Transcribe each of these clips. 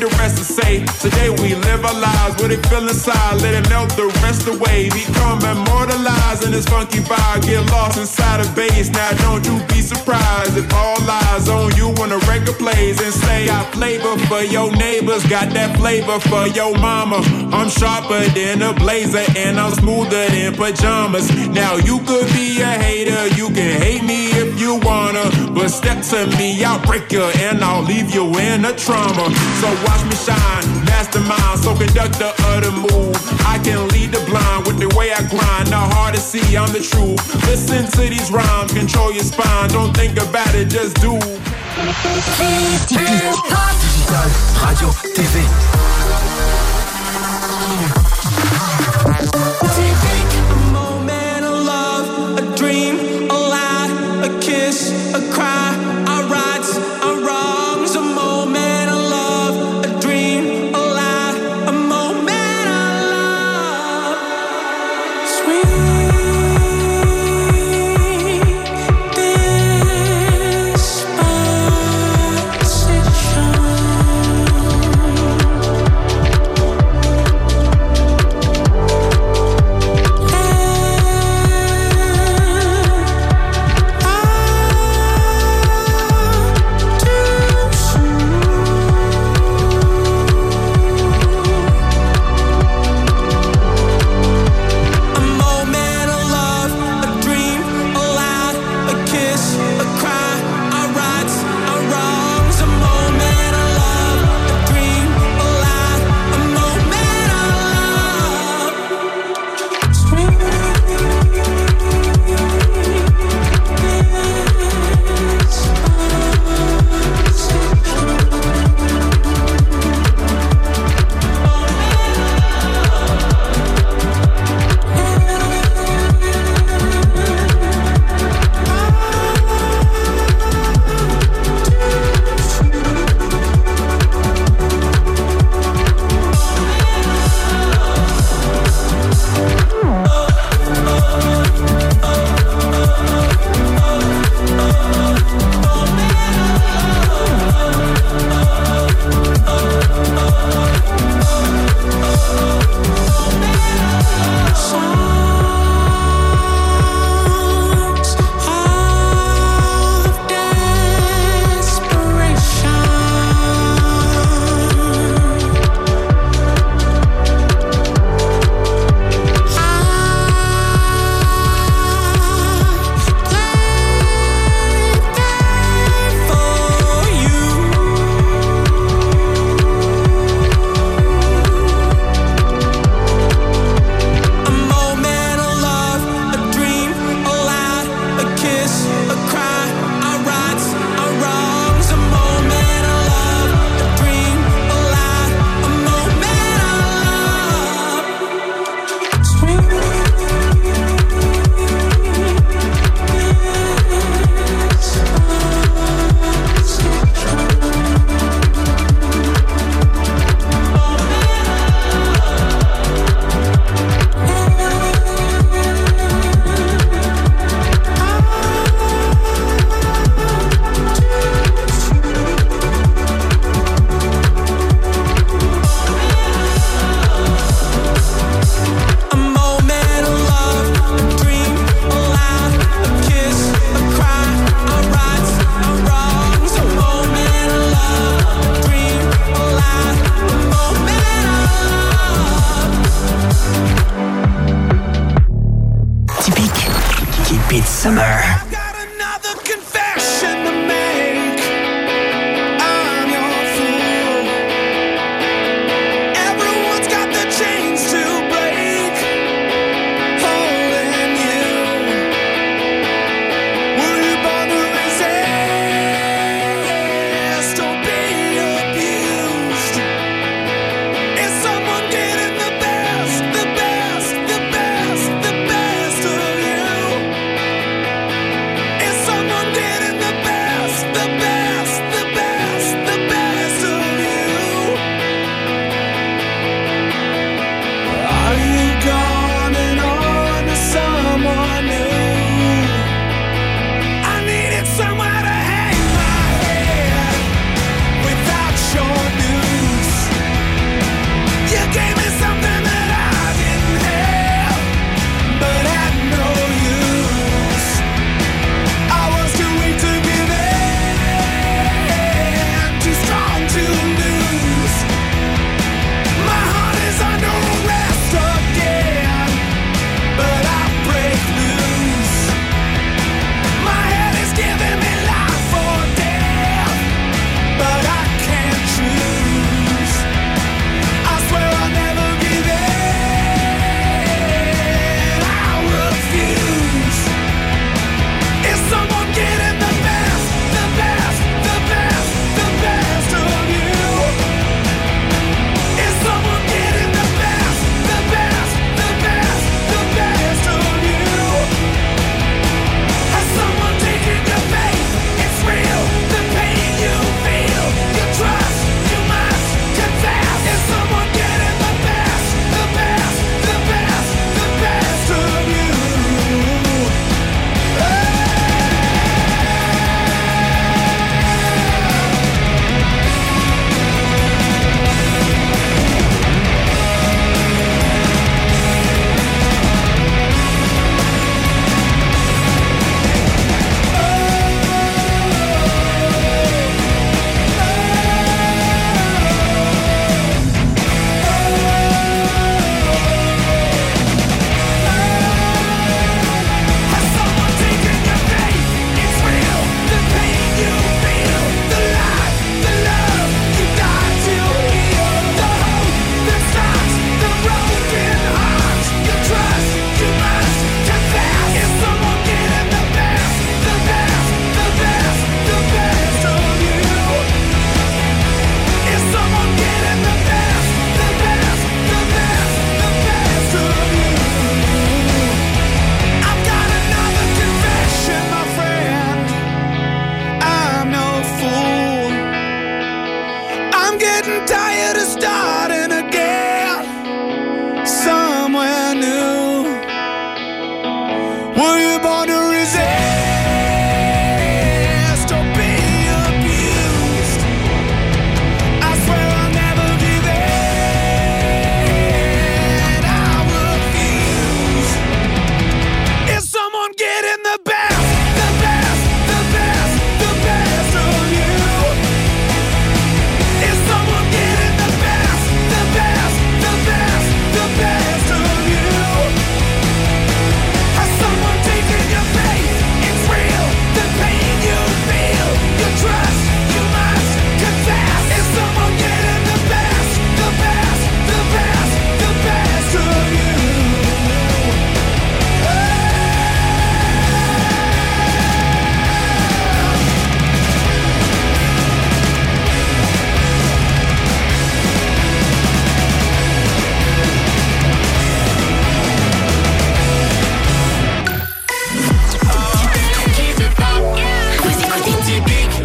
the rest to say. Today we live our lives, what it feel inside, let it melt the rest away. Become immortalized in this funky vibe, get lost inside a bass. Now don't you be surprised if all eyes on you when the record plays and say, got flavor for your neighbors, got that flavor for your mama. I'm sharper than a blazer and I'm smoother than pajamas. Now you could be a hater, you can hate me if you wanna, but step to me, I'll break you and I'll leave you in a trauma. So watch me shine, mastermind, so conductor of the move. I can lead the blind with the way I grind, not hard to see, I'm the truth. Listen to these rhymes, control your spine, don't think about it, just do. Digital, radio, TV. A moment of love, a dream, a lie, a kiss, a cry, our rights, our wrongs. A moment of love, a dream, a lie, a moment of love. Sweet Summer. Somewhere to hang my head without your news.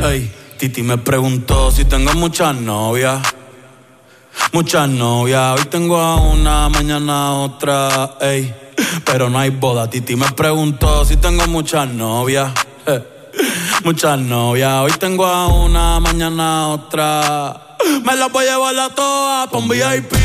Ey, Titi me preguntó si tengo muchas novias. Muchas novias, hoy tengo a una, mañana a otra, ey. Pero no hay boda. Titi me preguntó si tengo muchas novias. Muchas novias, hoy tengo a una, mañana a otra. Me las voy a llevar a todas pa' un VIP,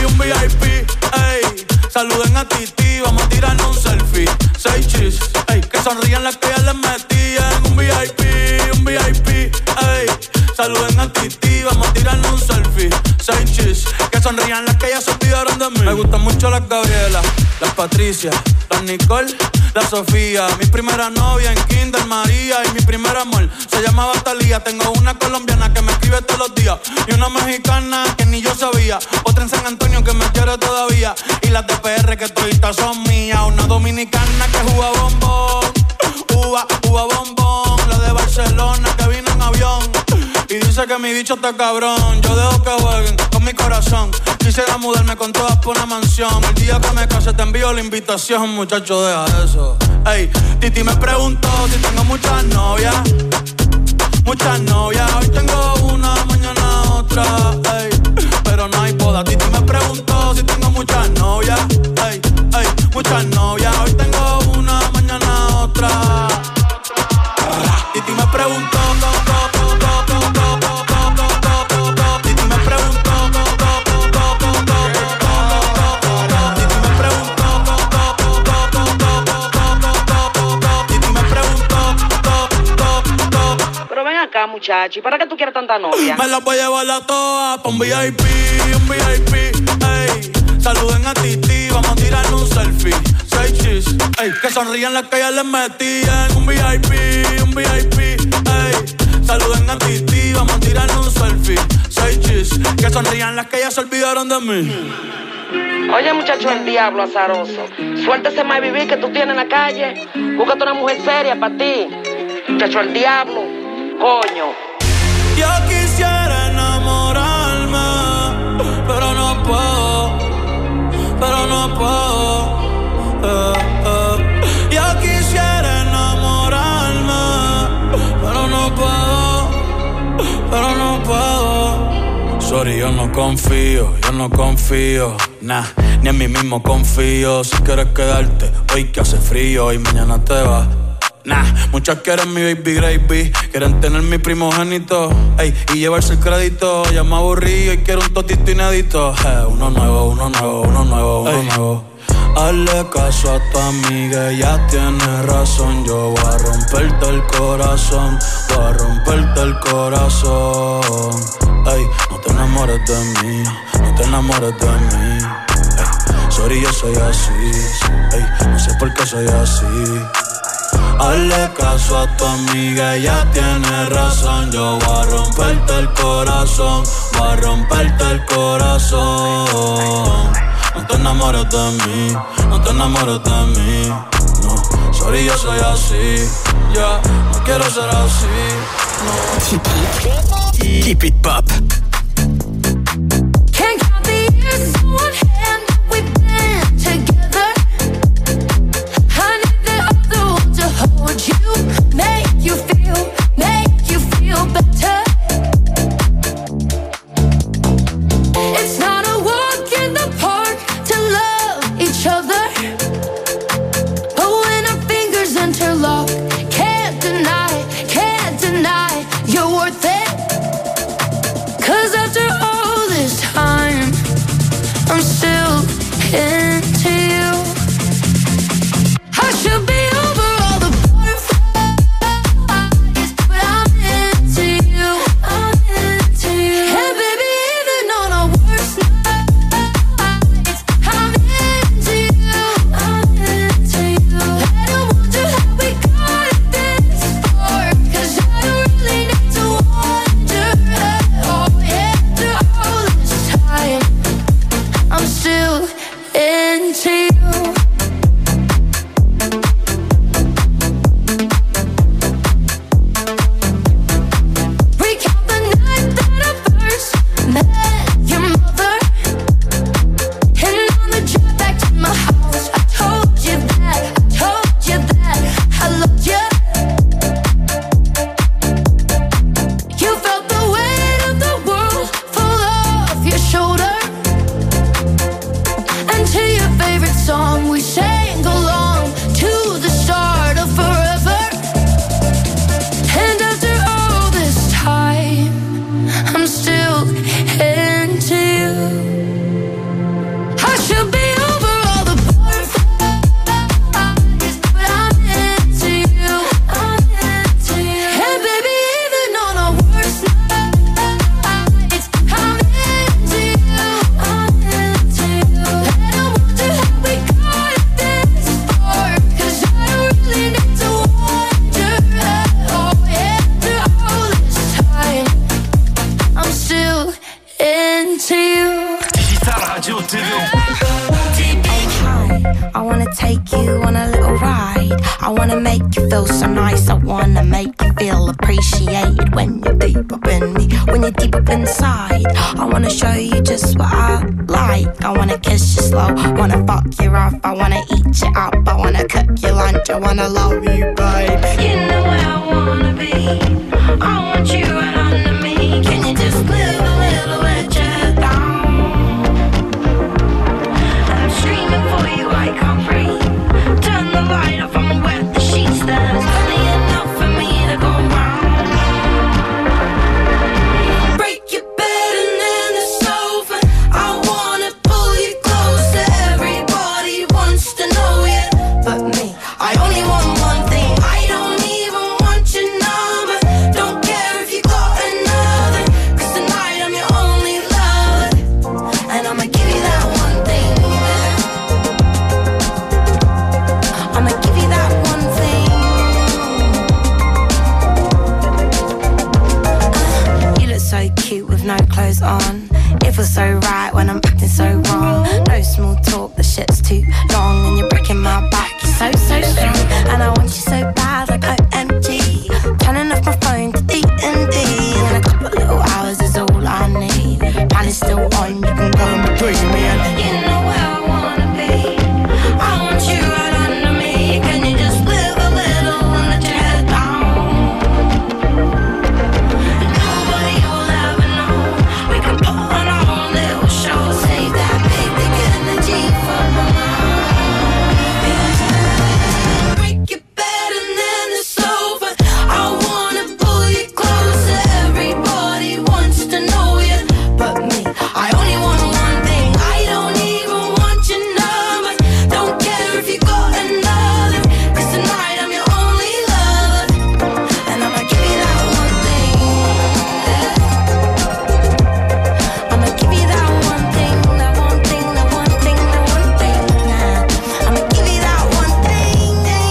ey. Saluden a Titi, vamos a tirarnos un selfie. 6 chis, ey. Que sonrían las que ya les metí en un VIP, ey. Saluden a Titi, vamos a tirarnos un selfie. 6 chis, que sonrían las que ya se olvidaron de mí. Me gustan mucho las Gabriela, las Patricia, las Nicole, la Sofía. Mi primera novia en Kinder María y mi primer amor se llamaba Talía. Tengo una colombiana que me escribe todos los días y una mexicana que ni yo sabía. Otra en San Antonio que me quiere todavía y las de PR que toditas son mías. Una dominicana que juega bombón, uva bombón. La de Barcelona que vino en avión y dice que mi bicho está cabrón. Yo dejo que jueguen con mi corazón. Quisiera mudarme con todas por una mansión. El día que me case te envío la invitación, muchacho, deja eso. Ey, Titi me preguntó si tengo muchas novias. Muchas novias, hoy tengo una, mañana otra, ey. Pero no hay boda. Titi me preguntó si tengo muchas novias. Ey, ey, muchas novias, hoy tengo una, mañana otra. Titi me preguntó, Titi me preguntó, Pero ven acá, muchacho, ¿y para qué tú quieres tanta novia? Me las voy a llevar a todas pa' un VIP, ey. Saluden a Titi, vamos a tirarnos un selfie. 6 chis, ey. Que sonrían las que ya les metí en un VIP, ey. Saluden a Titi, vamos a tirarnos un selfie. 6 chis, que sonrían las que ya se olvidaron de mí. Oye, muchacho, el diablo azaroso. Suéltese más vivir que tú tienes en la calle. Búscate una mujer seria para ti. Muchacho, el diablo, coño. Yo quisiera enamorarme, pero no puedo, Yo quisiera enamorarme, pero no puedo. Sorry, yo no confío, nah, ni en mí mismo confío. Si quieres quedarte, hoy que hace frío y mañana te vas. Nah, muchas quieren mi baby gravy, quieren tener mi primogénito, ey, y llevarse el crédito. Ya me aburrí y quiero un totito inédito. Uno nuevo. Hazle caso a tu amiga, ella tiene razón. Yo voy a romperte el corazón, ey, no te enamores de mí, ey, sorry, yo soy así, ey, no sé por qué soy así. Hazle caso a tu amiga, ella tiene razón. Yo voy a romperte el corazón, No te enamores de mí, no. Sorry, yo soy así, ya, no quiero ser así, no. Keep it pop. Can't count the years in one hand, we've been together. I need the other one to hold you, make you feel better. It's not a walk in the park to love each other, but when our fingers interlock, can't deny you're worth it. 'Cause I wanna take you on a little ride. I wanna make you feel so nice. I wanna make you feel appreciated when you're deep up in me, when you're deep up inside. I wanna show you just what I like. I wanna kiss you slow, wanna fuck you rough. I wanna eat you up, I wanna cook your lunch. I wanna love you, babe. You know where I wanna be. I want you right under me. Can you just live a little bit, just down? Screaming for you, I can't breathe. Turn the light off, I'ma wet the sheets. There's plenty enough for me to go round. Break your bed and then the sofa. I wanna pull you closer. Everybody wants to know you, but me, I only want one thing. I don't even want your number. Don't care if you got another, 'cause tonight I'm your only lover. And I'ma give you that one thing. I'ma give you that one thing. You look so cute with no clothes on. It feels so right when I'm acting so wrong. No small talk, the shit's too long. And you're breaking my back, you're so, so strong. And I want you so bad like OMG. Turning off my phone to D&D. And a couple little hours is all I need. Plan is still on, you can go and between me. And you know where I wanna be. I want you right under me. Can you just live a little and let your head down? And nobody will ever know. We can put on our own little show. Save that big energy for my mind. Break your bed and then the sofa. I wanna pull you closer. Everybody wants to know you, but me, I only want one thing. I don't even want your number. Don't care if you got another, 'cause tonight I'm your only lover. And I'ma give you that one thing. I'ma give you that one thing, that one thing, that one thing, that one thing. I'ma give you that one thing.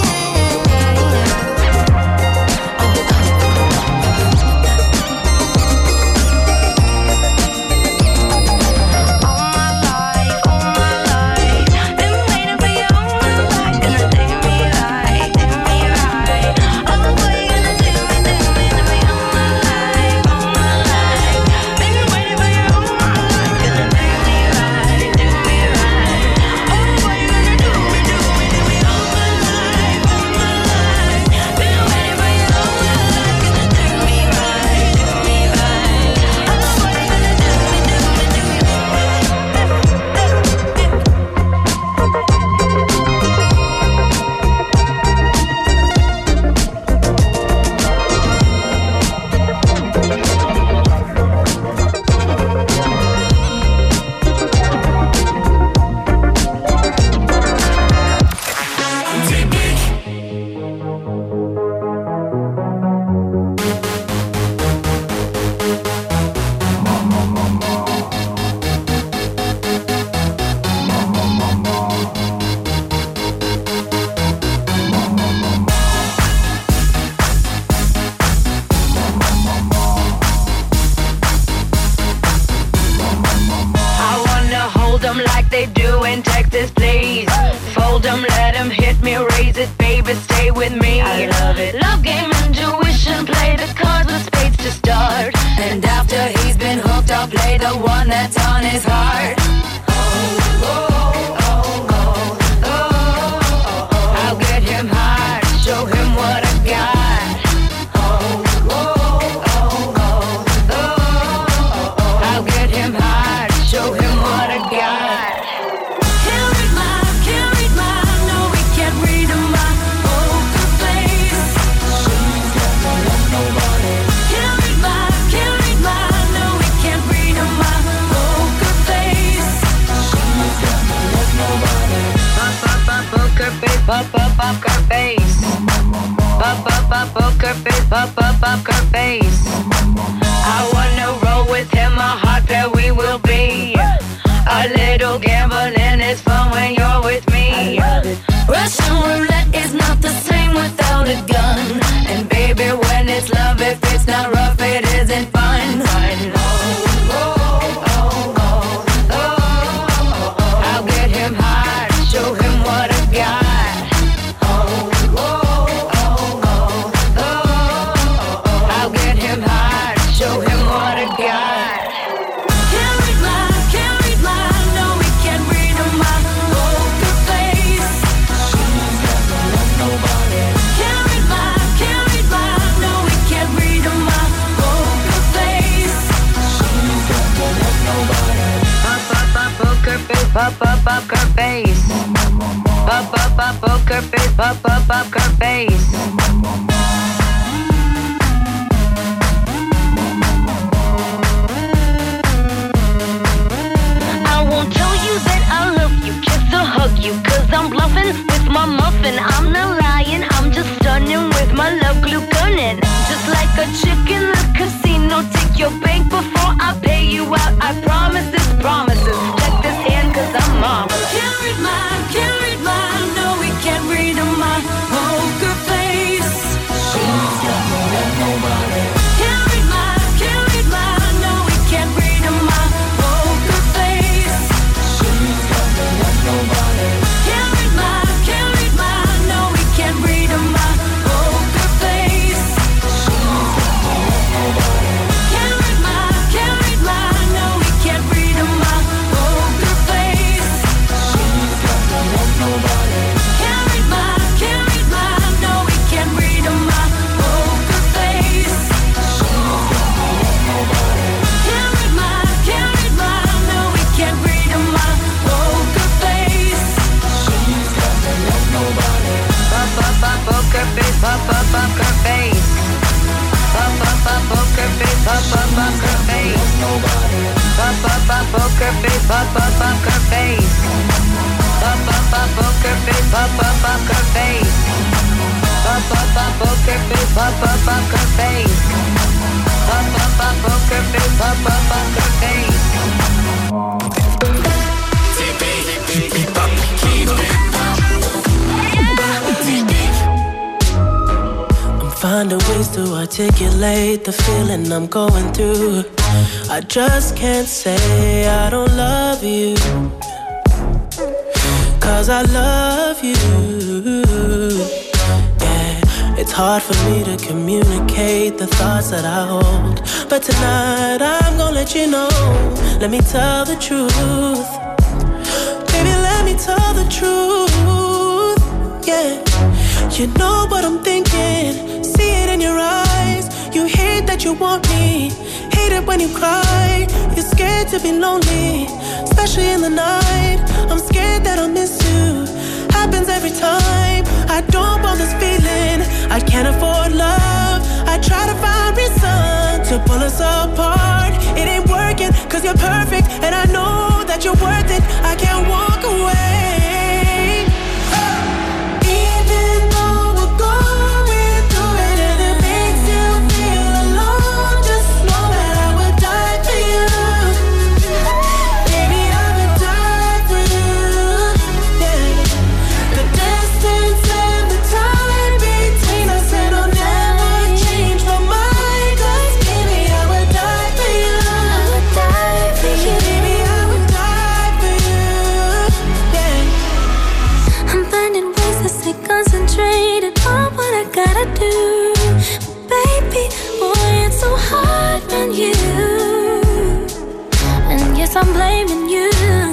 All my life, been waiting for you all my life. Gonna do me right, do me right. Oh, boy, you gonna do me all my life, all my life. Been waiting for you all my life. Gonna do me right, do me right. Oh, boy, you gonna do me all my life, all my life. Been waiting for you all my life. Gonna do me right, do me right. Oh, boy, you gonna do me I wanna hold them like they do in Texas, please. Fold them, let them hit me, raise it, baby, stay with me. I love it. Love game, intuition, play the cards with spades to start. And after he's been hooked, I'll play the one that's on his heart. I'll get him hard, show him what I got. I'll get him hard, show him what I got. Can't read my, no, we can't read my poker face. Can't read my, no, we can't read my poker face. Poker face, poker face. Poker face, poker face. I wanna roll with him, a hot pair we will be. A little gambling is fun when you're with me. Russian roulette is not the same without a gun. And baby, when it's love, if it's not rough, it isn't fun. poker face. Poker face, poker face. I won't tell you that I love you, kiss or hug you, 'cause I'm bluffing with my muffin. I'm not lying, I'm just stunning with my love glue gunning. Just like a chick in the casino, take your bank before I pay you out. I promise this promises. Check this hand 'cause I'm marvelous. Can't read mine, no we can't read my poker face. She's got more than nobody. Can't read mine, no we can't read my poker face. She's got more than nobody. Can't read mine, no we can't read my poker face. She's got more than nobody. Can't read mine, no we can't read my poker face. She's got more than nobody. Can't read mine, no we can't read my poker face. She's got more than nobody. Can't read mine, no we can't read my poker face. She's got more than nobody. Poker face, poker face. Poker face, poker face. Poker face, poker face. Poker face, poker face. Poker face, poker face. Poker face, poker face. Finding ways to articulate the feeling I'm going through. I just can't say I don't love you, 'cause I love you. Yeah, it's hard for me to communicate the thoughts that I hold, but tonight I'm gonna let you know. Let me tell the truth. Baby, let me tell the truth. Yeah, you know what I'm thinking. See it in your eyes. You hate that you want me. Hate it when you cry. You're scared to be lonely, especially in the night. I'm scared that I'll miss you. Happens every time. I don't want this feeling. I can't afford love. I try to find reason to pull us apart. It ain't working 'cause you're perfect, and I know that you're worth it. I can't walk away. I'm blaming you,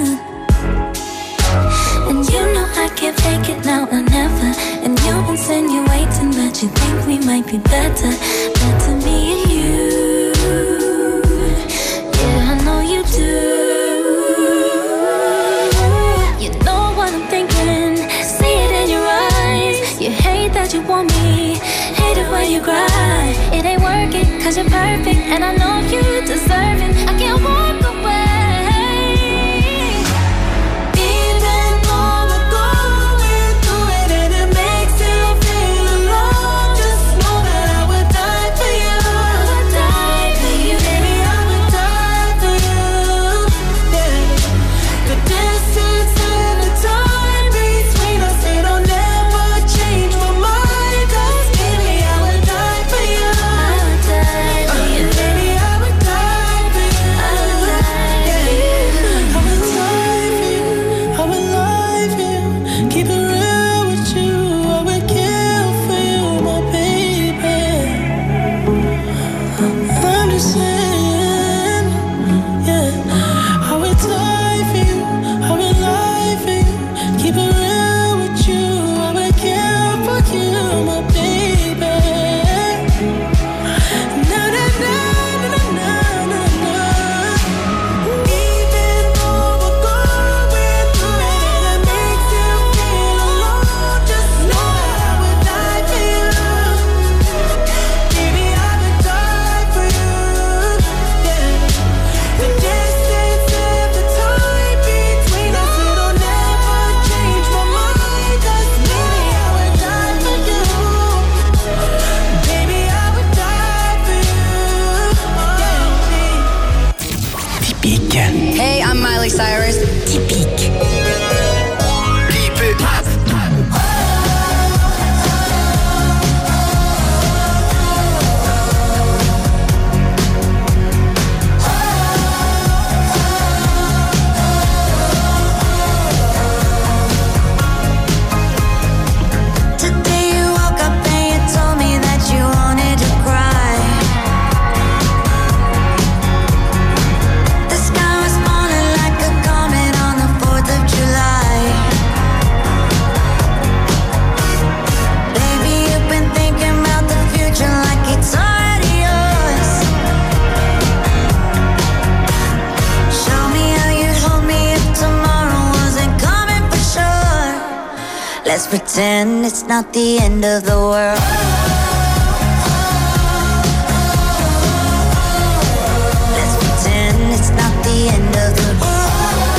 and you know I can't fake it now or never. And you're insinuating that you think we might be better me and you. Yeah, I know you do. You know what I'm thinking. See it in your eyes. You hate that you want me. Hate it when you cry. It ain't working 'cause you're perfect, and I know you deserve it. I can't walk away. Miley Cyrus. Typique. Keep it pop. Let's pretend it's not the end of the world. Let's pretend it's not the end of the world.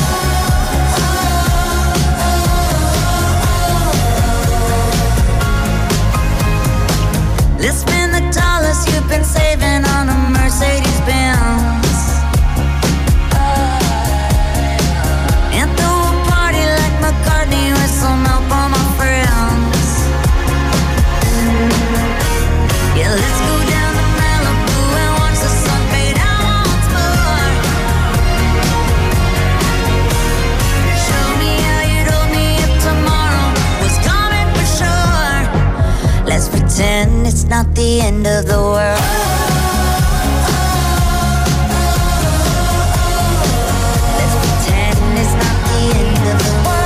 Let's spend the dollars you've been saving on a Mercedes-Benz. With some help from my friends. Yeah, let's go down to Malibu and watch the sun fade out once more. Show me how you'd hold me if tomorrow was coming for sure. Let's pretend it's not the end of the world. Let's pretend it's not the end of the world.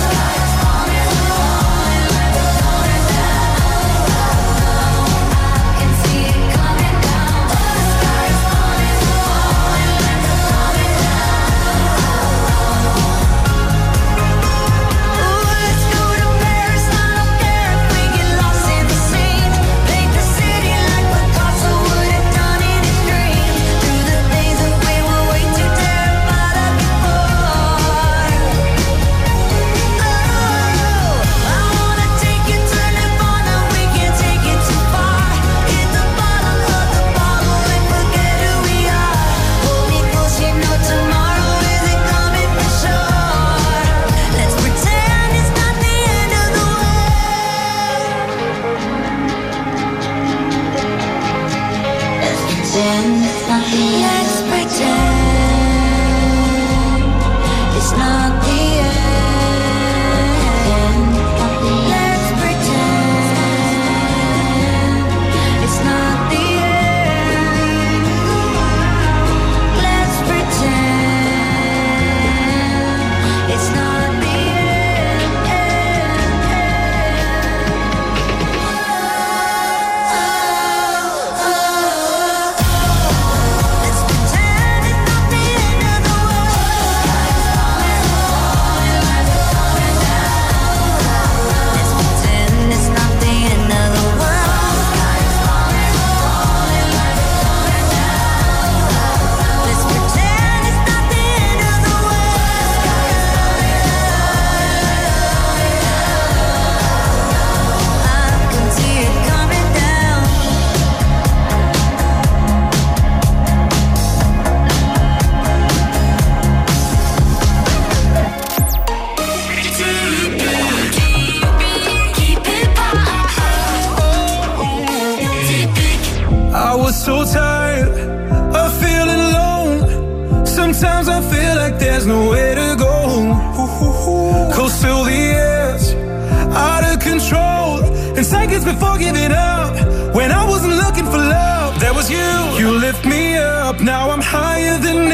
Before giving up, when I wasn't looking for love, there was you. You lift me up, now I'm higher than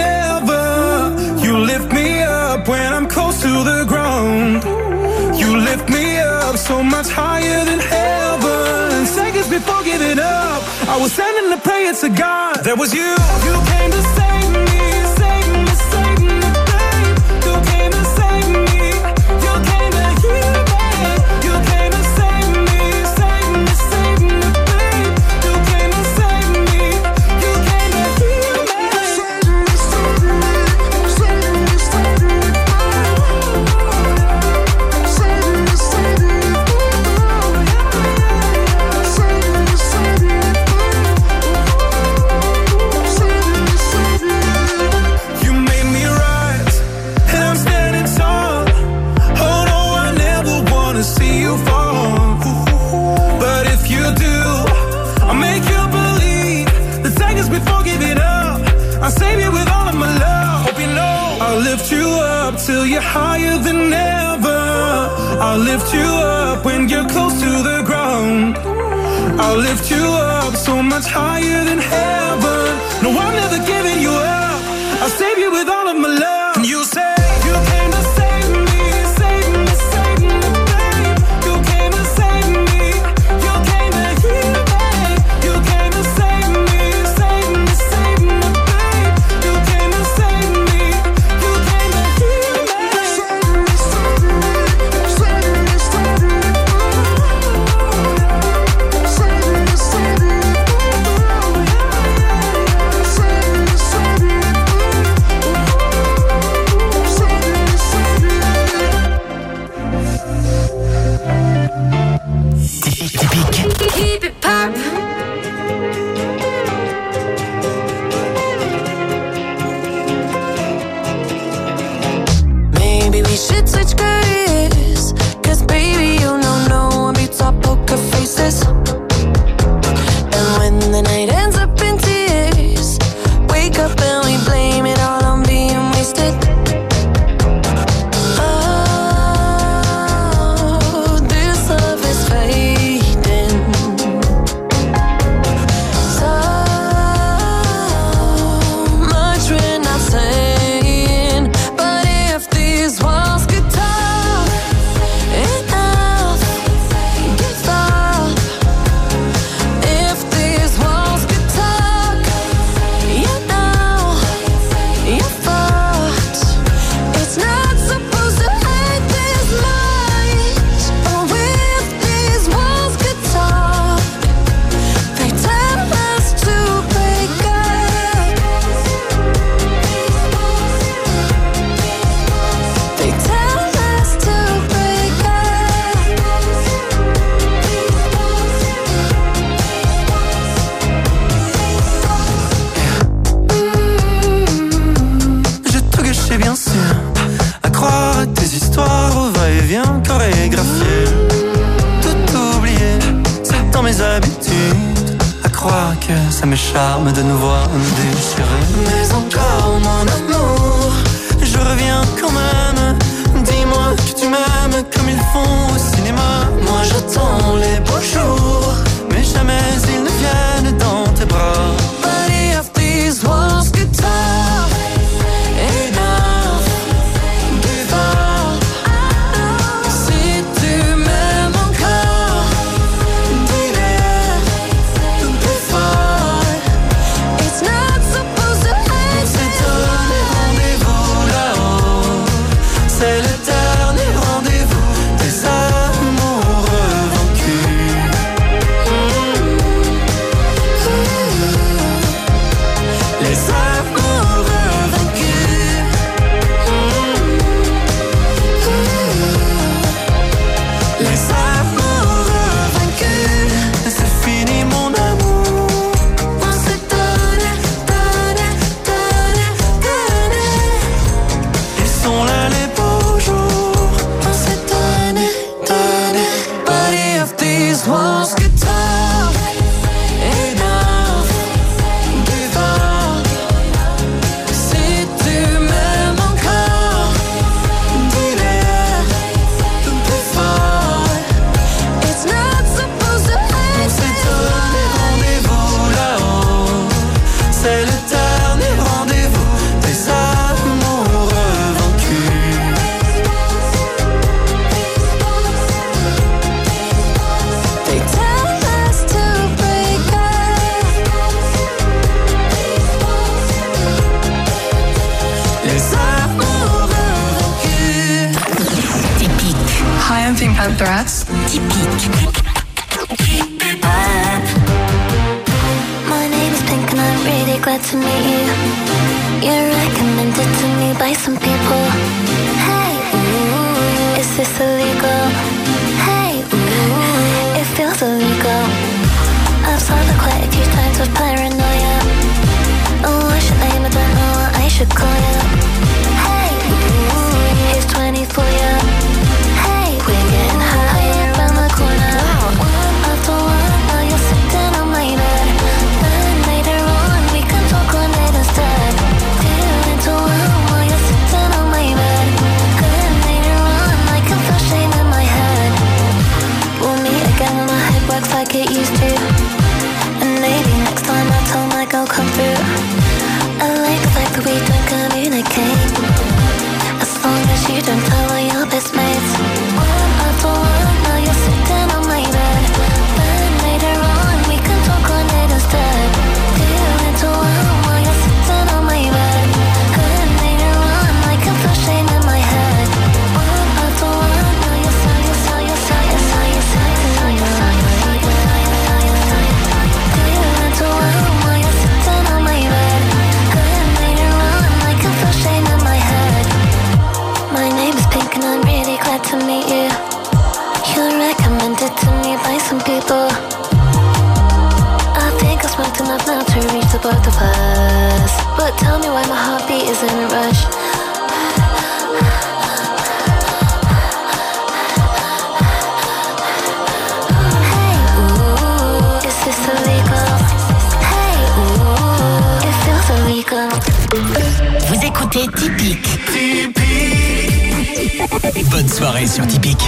ever. You lift me up when I'm close to the ground. You lift me up so much higher than heaven. Seconds before giving up, I was sending a prayer to God. There was you. You came to save me, save me, save me, babe. You came to save me. You came to heal me. You came to save me. give it up. I'll save you with all of my love. Hope you know I'll lift you up till you're higher than ever. I'll lift you up when you're close to the ground. I'll lift you up so much higher than heaven. No, I'm never giving you up. I'll save you with all of my love. And you say you came to save me, save me, save me, babe. You came to save me. You came to heal me. You came to save me, save me, save me, babe. You came to save me. You came to heal me. Save me, save me, save me, save me. Save me, save me. Keep it pop. Maybe we should switch careers, 'cause baby, you know no one beats our poker faces. And when the night ends up in tears, wake up and we blame it all on being wasted. Oh, this love is fading. So much we're not saying, but if these walls could talk, enough, give up. If these walls could talk, you know, you're fucked. It's not supposed to hurt this much. Oh, if these walls could talk, they tell us to break up. They tell us to break Je te gâchais bien sûr, à croire à tes histoires au va-et-vient chorégraphié. Tout oublié, c'est dans mes habitudes. À croire que ça me charme de nous voir nous déchirer. Mais encore mon amour, je reviens quand même. Dis-moi que tu m'aimes comme ils font au cinéma. Moi j'attends les beaux jours, mais jamais ils ne viennent dans tes bras. But if these walls could talk, enough, give up. Si tu m'aimes encore, dis-le plus fort. It's not supposed to hurt. C'est donné rendez-vous là-haut. C'est le dernier rendez-vous des amoureux vaincus. Les amoureux vaincus. Les amoureux vaincus. C'est fini mon amour. On s'est donné, donné, donné, donné. Ils sont là les beaux jours. On s'est donné, donné. But if these walls could talk, enough, give up. Si tu m'aimes encore, dis-le plus fort. It's not supposed to On hurt. s'est donné rendez-vous là-haut. C'est le dernier rendez-vous des amoureux vaincus. They tell us to break up. Les amoureux vaincus. Typique. Hi, I'm Pink Panthers. Typique. My name is Pink and I'm really glad to meet you. You're recommended to me by some people. Hey, ooh, is this illegal? Hey, ooh, it feels illegal. I've saw it quite a few times with paranoia. Oh, I should name it, don't know what I should call you. Hey, ooh, he's 24, yeah. Hey, we're getting higher around the corner. One after one, now you're sitting on my bed. Then later on, we can talk but tell me why my heartbeat is in a rush. Hey, ooh, is this illegal? Hey, ooh, it feels illegal. Vous écoutez Typique. Bonne soirée sur Typique.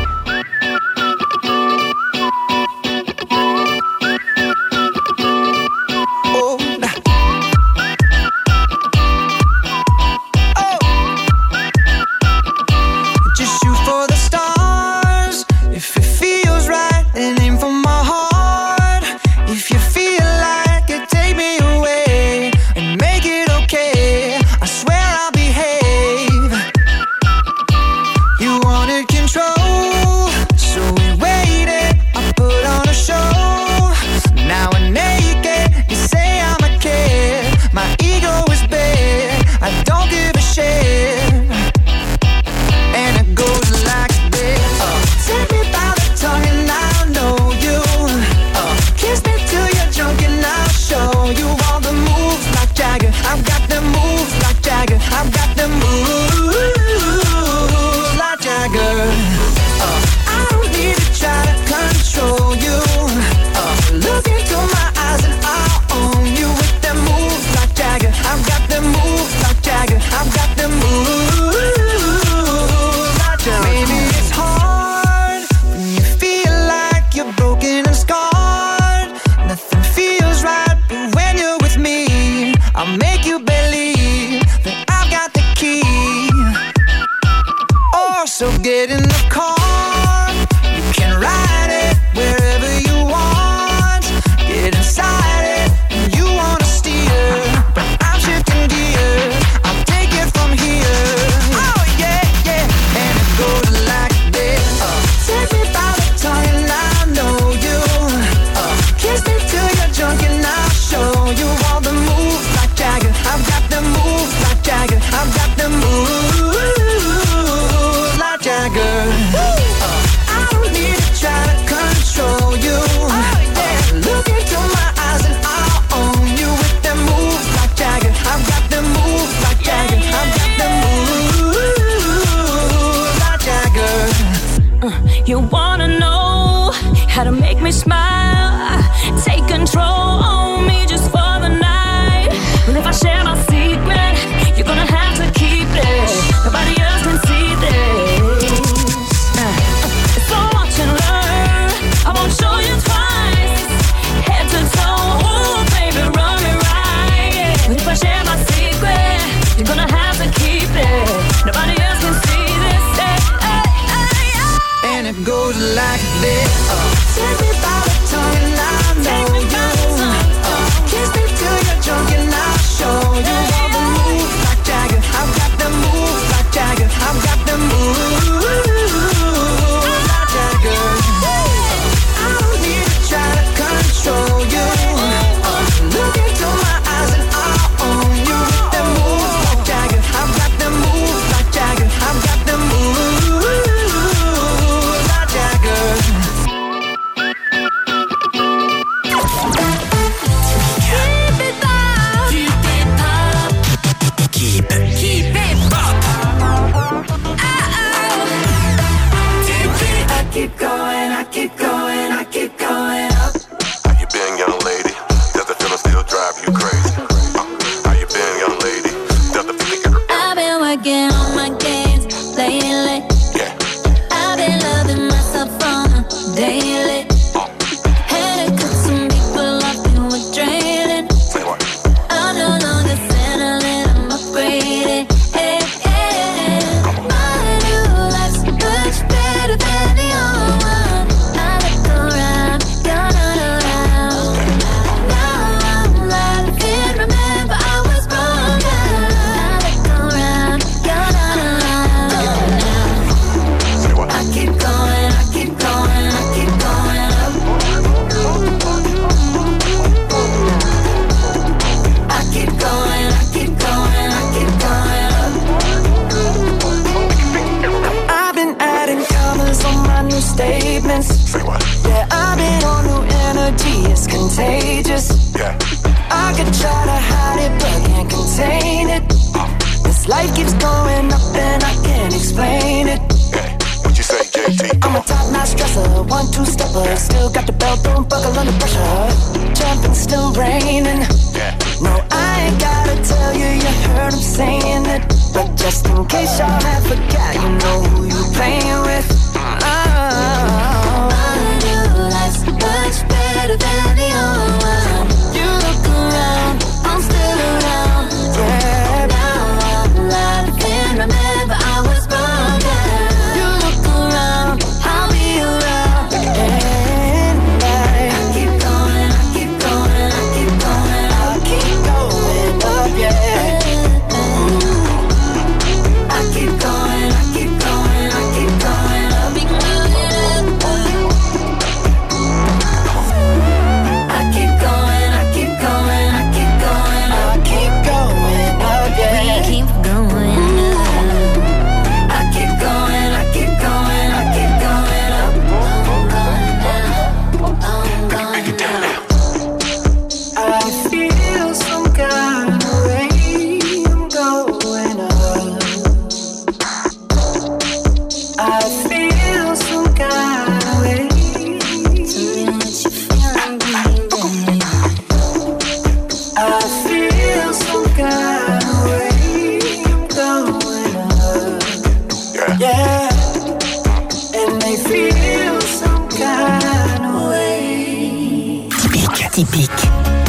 You wanna know how to make me smile? Take control on me just for the night. Well, if I share my secret, you're gonna have to keep it. Nobody else can see this. So watch and learn. I won't show you twice. Head to toe, ooh, baby, run me right. But if I share my secret, you're gonna have to keep it. Nobody else can see this. And it goes like this. Take me by the tongue and I know you. Kiss me till you're drunk and I'll show you all the moves like Jagger. I've got the moves like Jagger. I've got the moves like Jagger. I don't need to try to control you. Look into my eyes and I'll own you with the moves like Jagger. I've got the moves like Jagger. I've got the moves. Keep going, I keep going, I keep going up. How you been, young lady? Does the feeling still drive you crazy? How you been, young lady? Does the feeling get her? I've been working on my games lately. Yeah. I've been loving myself on a daily. Had to cut some people off who were draining. Say what? I'm no longer settling, I'm upgrading. Hey, hey. My new life's much better than the old one. I look around, you're not around. Now I'm laughing, remember I was wrong. I look around, you're not around. Say what? I keep going, I keep going, I keep going up. I keep going, I keep going, I keep going up. I've been adding commas on my new statements. Say what? Yeah, I've been on new energy, it's contagious. Yeah. I could try to hide it, but can't contain but still got the belt, don't buckle under pressure. Jumping, still raining. No, I ain't gotta tell you, you heard him saying it. But just in case y'all have forgot, you know who you playing with. Life's much better than the old one. You look around, I'm still around. Yeah. Now I'm alive, can't remember I was born. You look around, I'll be around. And I keep going, I keep going, I keep going, I'll keep going up, yeah. I keep going, I keep going, I keep going, I'll be going up. I keep going, I keep going, I keep going, I'll keep going up, yeah. we keep going up. I keep going, I keep going, I keep going up. I'm going down. I feel some kind of way. I'm going up. I feel some kind of way. Tell me what you feeling, baby. I feel some kind of way. I'm going up. Yeah. And they feel some kind of way. Typique.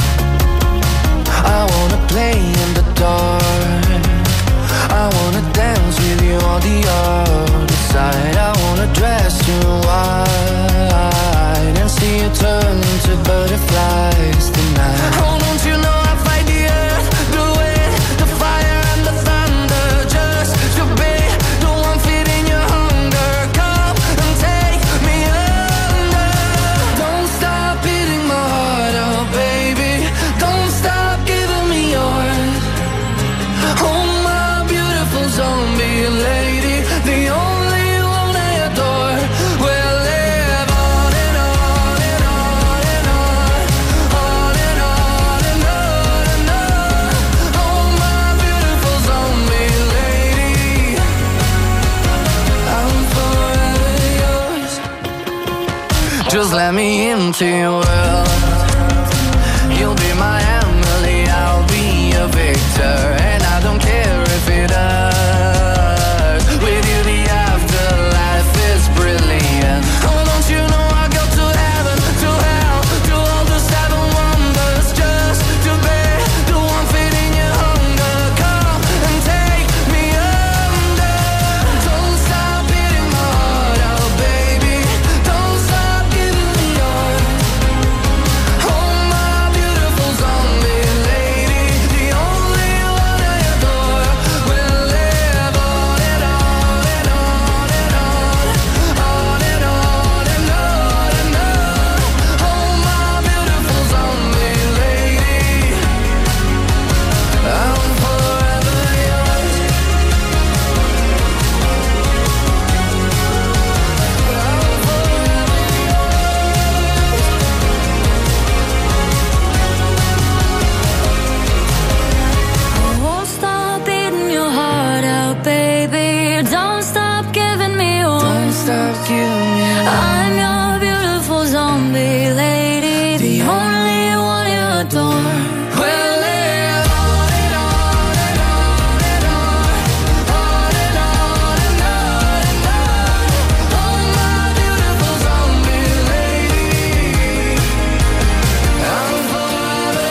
I wanna play in the dark. I wanna dance with you on the other side. I wanna dress you in white and see you turn into butterflies tonight. Oh, don't you know I fight the earth, the wind, the fire and the thunder just to be the one feeding your hunger. Come and take me under. Don't stop beating my heart out, baby. Don't stop giving me yours. Oh, my beautiful zombie lady, the only one I adore. We'll live on and on and on and on, on and on and on and on. Oh, my beautiful zombie lady, I'm forever yours. Just let me into your world. You'll be my Emily, I'll be a victor, and I don't care if it hurts. With you the afterlife is brilliant. Oh, don't you know I go to heaven, to hell, to all the seven wonders just to be the one feeding your hunger. Come and take me under. Don't stop beating my heart out, baby. Don't stop giving me yours. Oh, my beautiful zombie lady, the only one I adore. We'll live on and on and on and on, on and on and on and on. Oh, my beautiful zombie lady, I'm forever yours. Won't stop beating your heart out, baby. Don't stop giving me yours. Don't stop giving me I'm your beautiful zombie lady, the only one you adore. We'll live on and on and on and on, on and on and on and on. Oh, my beautiful zombie lady, I'm forever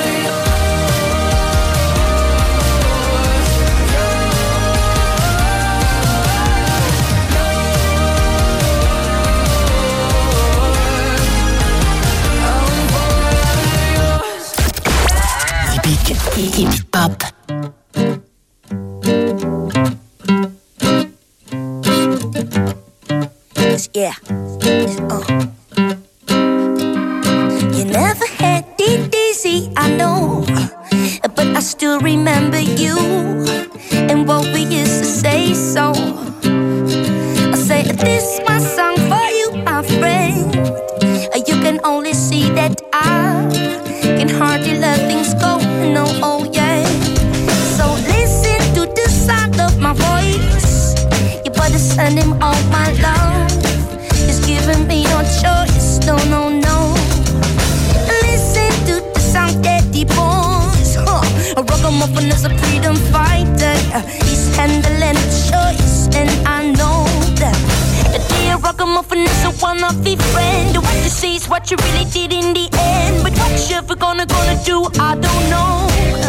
Typique. Hip hop. Yeah. You never had it easy, I know, but I still remember you and what we used to say. So I say this my song for you, my friend. You can only see that I can hardly let things go. No, oh yeah. So listen to the sound of my voice. You better send him all my love. It's giving me no choice. Don't a freedom fighter. He's handling choice, and I know that. The dear ragamuffin is a one-off friend. What you see is what you really did in the end. But what you ever gonna do, I don't know.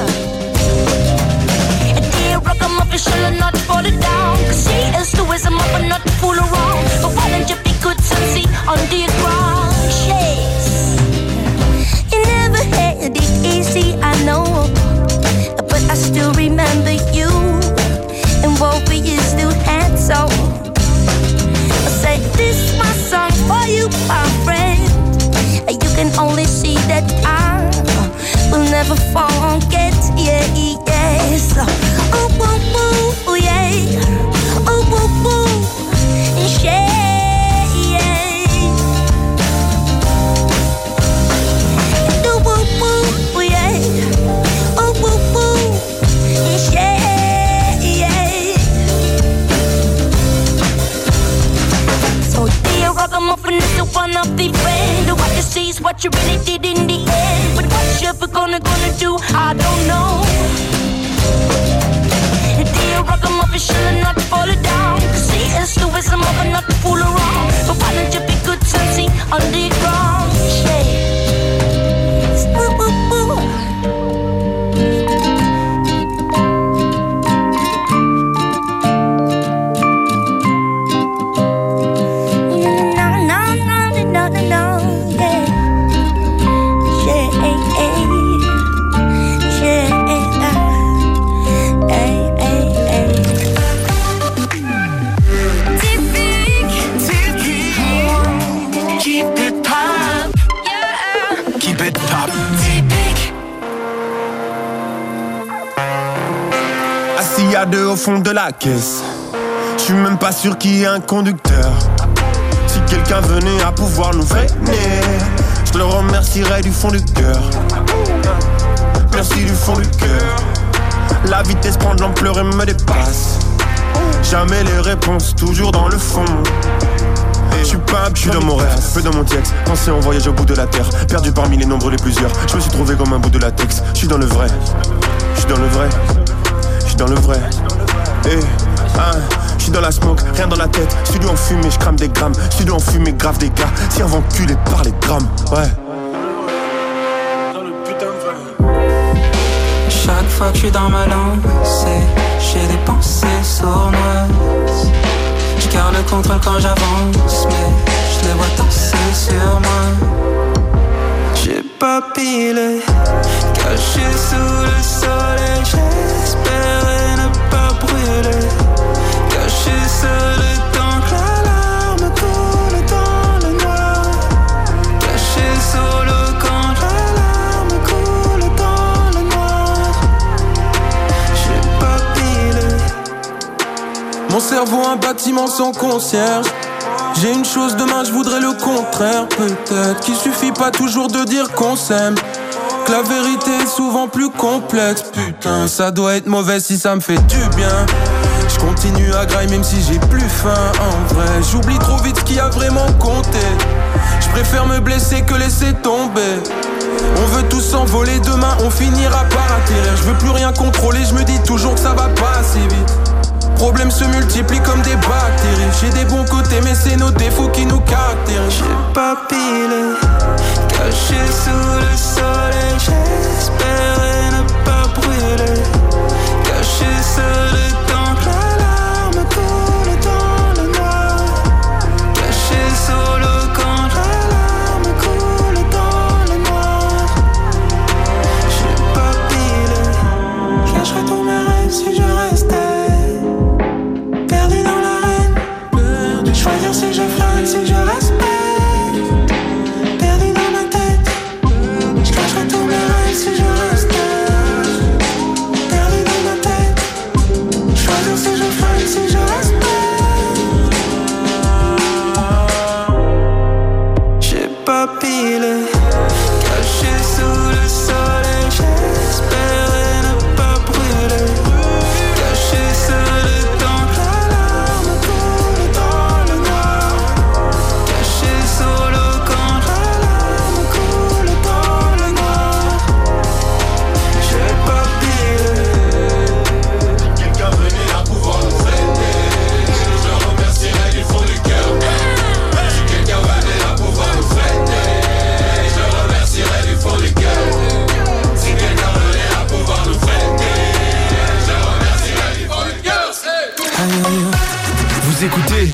A dear ragamuffin shall not fall down. Cause he is the wisdom of a not to fool around. But why don't you be good and see on the ground? Yes. You never had it easy, I know. But I still remember you and what we used to have, so I say this my song for you, my friend. You can only see that I will never forget, yeah, yes. Oh, woo, woo, yeah. Oh, woo, woo, yeah, yeah. Do woo, woo, yeah. Oh, woo, woo, yeah, yeah. So dear ragamuffin is the one of the friend. What you see is what you really did in the end. But what you ever gonna do, I don't know. Dear ragamuffin shall not fall down. Cause he is the wisdom of a not to fool around. But why don't you be good and see on the ground? Yeah. Woo, woo, woo. Assis à deux au fond de la caisse, je suis même pas sûr qu'il y ait un conducteur. Si quelqu'un venait à pouvoir nous freiner, je le remercierais du fond du cœur. Merci du fond du cœur. La vitesse prend de l'ampleur et me dépasse. Jamais les réponses, toujours dans le fond. Je suis pas, je suis dans mon rêve, peu dans mon texte. Pensé en voyage au bout de la terre, perdu parmi les nombres les plusieurs. Je me suis trouvé comme un bout de latex. Je suis dans le vrai, je suis dans le vrai, je suis dans le vrai. Je suis dans la smoke, rien dans la tête. Studio en fumée, je crame des grammes. Studio en fumée, grave des gars. Servant culé par les grammes, ouais. Chaque fois que je suis dans ma lancée, j'ai des pensées sournoises. Je garde le contrôle quand j'avance, mais je les vois tasser sur moi. J'ai pas pilé, caché sous le soleil. J'espérais ne pas brûler, caché sous le temps que la larme coule dans le noir. Caché sous l'eau quand la larme coule dans le noir. J'ai pas pilé. Mon cerveau un bâtiment sans concierge. J'ai une chose demain, je voudrais le contraire. Peut-être qu'il suffit pas toujours de dire qu'on s'aime, que la vérité est souvent plus complexe. Putain, ça doit être mauvais si ça me fait du bien. Je continue à grailler même si j'ai plus faim. En vrai, j'oublie trop vite ce qui a vraiment compté. Je préfère me blesser que laisser tomber. On veut tous s'envoler, demain on finira par atterrir. Je veux plus rien contrôler, je me dis toujours que ça va pas assez vite. Problèmes se multiplient comme des bactéries. J'ai des bons côtés mais c'est nos défauts qui nous caractérisent. J'ai pas pilé, caché sous le soleil. J'espérais ne pas brûler, caché sous le temps que la larme coule dans le noir. Caché sous l'eau quand la larme coule dans le noir. J'ai pas pilé, je cacherais tous mes rêves si je restais. Choisir si je freine, si je respecte. Perdu dans ma tête, je cacherai tous mes rêves si je restais. Perdu dans ma tête, choisir si je freine, si je respecte. J'ai pas pilé, caché sous le soleil. J'espérais ne pas brûler, Vous écoutez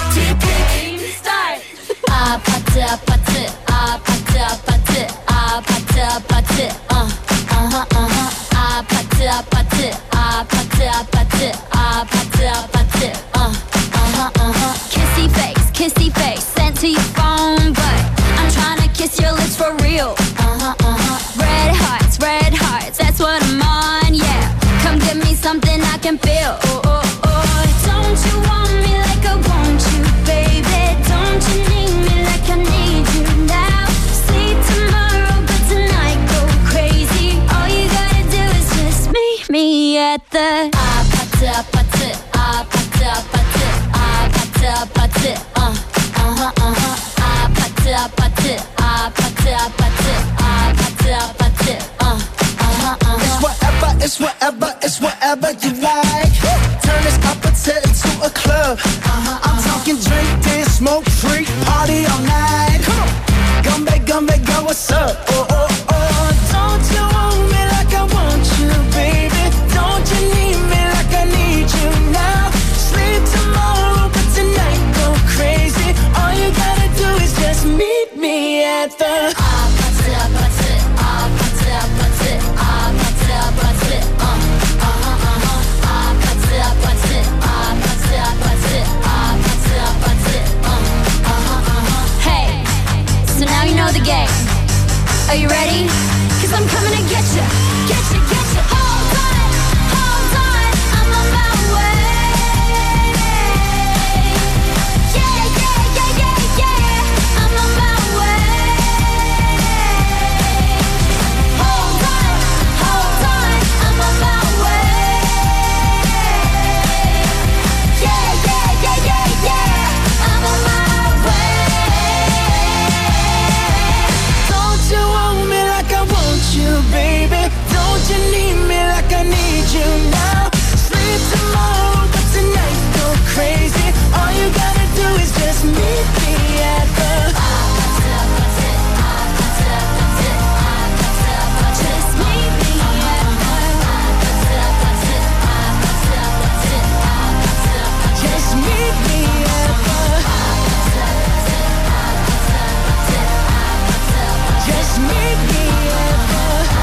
Kissy face, sent to your phone, but I'm trying to kiss your lips for real. Red hearts, that's what I'm on, yeah. Come give me something I can feel. Oh, oh, oh. Don't you want me like I want you, baby? Don't you need me like I need you now? Sleep tomorrow, but tonight go crazy. All you gotta do is just meet me at the It's whatever you like. Turn this appetite into a club. I'm talking drink, dance, smoke, freak, party all night. Come back, girl, what's up? Oh, oh, oh. Don't you want me like I want you, baby? Don't you need me like I need you now? Sleep tomorrow, but tonight go crazy. All you gotta do is just meet me at the Hey, so now you know the game. Are you ready? 'Cause I'm coming to get you, get you, get you. Hold on, I'm on my way. Yeah, yeah, yeah, yeah, yeah, I'm on my way. Hold on, I'm on my way. Yeah, yeah, yeah, yeah, yeah, I'm on my way. Don't you want me like I want you, baby? Don't you need me like I need you now? Sleep tomorrow, but tonight go crazy. All you gotta do is just meet me at the Just meet me at Just meet me at the Just meet me at the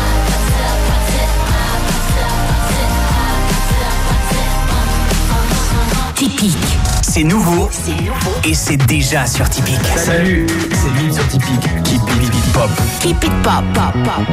Typique. C'est nouveau et c'est déjà sur Typique. Salut, c'est Lille sur Typique. Keep it pop. Keep it pop, pop, pop.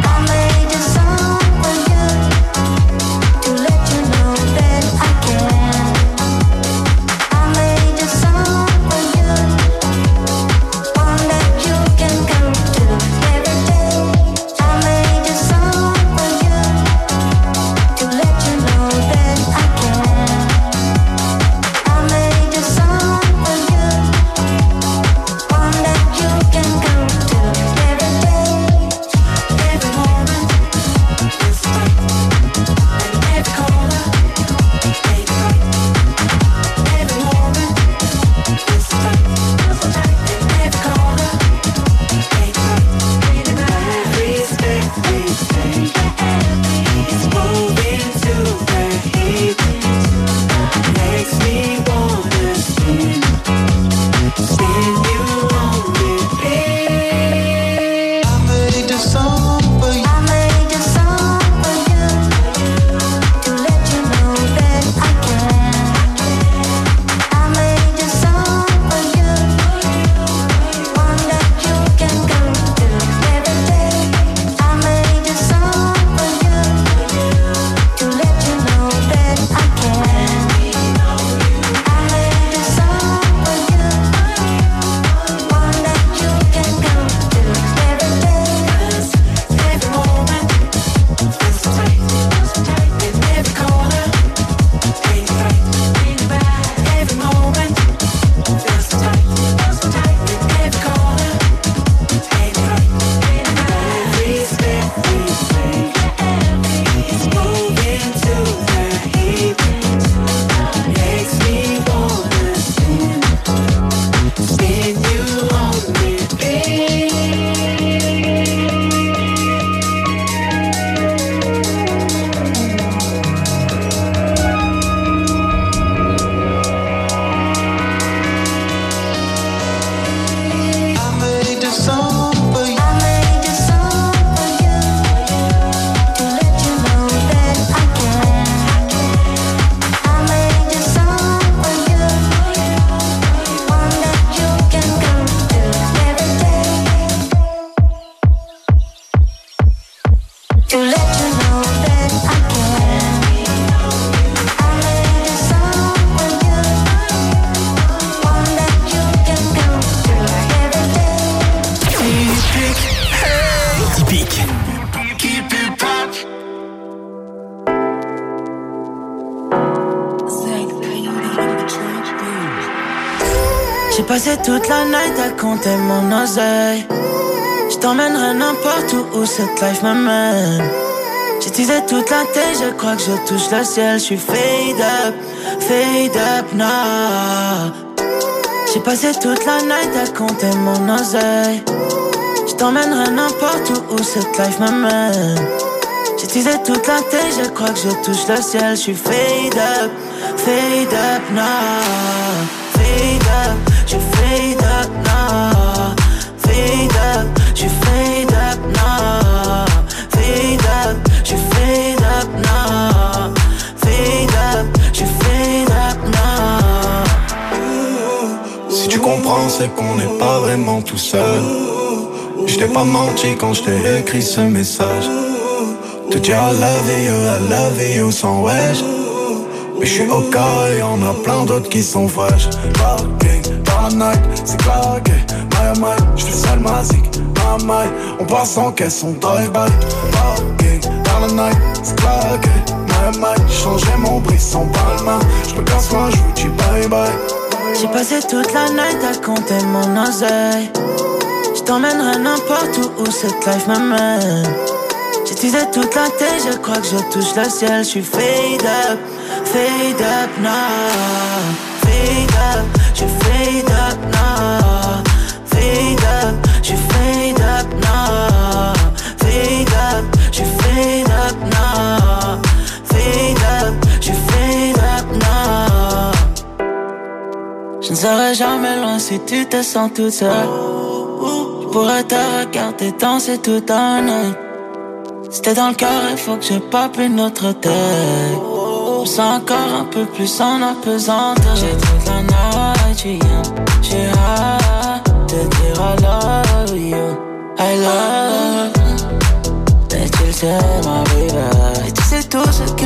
J'ai passé toute la night à compter mon oseille. Je t'emmènerai n'importe où cette life me mène. J'ai teasé toute la tête, je crois que je touche le ciel. Je suis fade up, nah. J'ai passé toute la night à compter mon oseille. Je t'emmènerai n'importe où cette life me mène. J'ai teasé toute la tête, je crois que je touche le ciel. Je suis fade up, nah. Fade up, je fade up, nah. Fade up, je fade up, nah. Fade up, je fade up, nah. Fade up, je fade up, nah. Si tu comprends, c'est qu'on n'est pas vraiment tout seul. Je t'ai pas menti quand je t'ai écrit ce message. Te dire I love you sans wesh. Mais je suis au cas et y'en a plein d'autres qui sont fraîches. Parking dans la night, c'est claqué. My, j'fais ça le mazik. My, on passe en caisse, on drive-by. Parking dans la night, c'est claqué. My, j'changeais mon bris sans palma. J'me casse moi, j'vous dis bye bye. J'ai passé toute la night à compter mon oseille. J't'emmènerai n'importe où cette life me mène. J'ai teasé toute la tête, je crois que je touche le ciel. J'suis fade up, nah. Fade up, je fade up, nah. Fade up, je fade up, nah. Fade up, je fade up, nah. Fade up, je fade up, nah. Je ne serai jamais loin si tu te sens toute seule. Je pourrais te regarder danser toute la nuit. Si t'es dans le cœur, il faut que je pape une autre tête. Je me sens encore un peu plus en apesanteur. J'ai toute la night, j'ai hâte de dire I love you, I love you. Et tu le sais, ma baby. Et tu sais tout ce que